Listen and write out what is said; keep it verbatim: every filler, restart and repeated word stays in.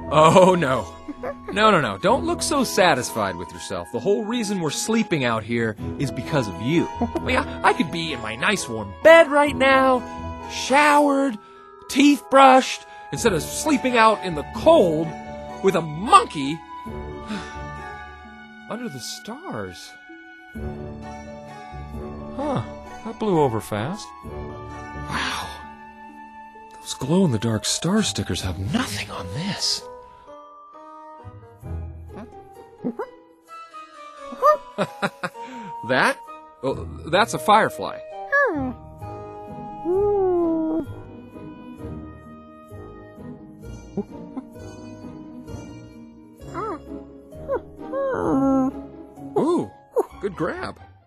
Oh, no. No, no, no. Don't look so satisfied with yourself. The whole reason we're sleeping out here is because of you. I mean, I, I could be in my nice warm bed right now, showered, teeth brushed, instead of sleeping out in the cold with a monkey under the stars. Huh. That blew over fast. Wow. Those glow-in-the-dark star stickers have nothing on this. That? Well, that's a firefly. Ooh, good grab.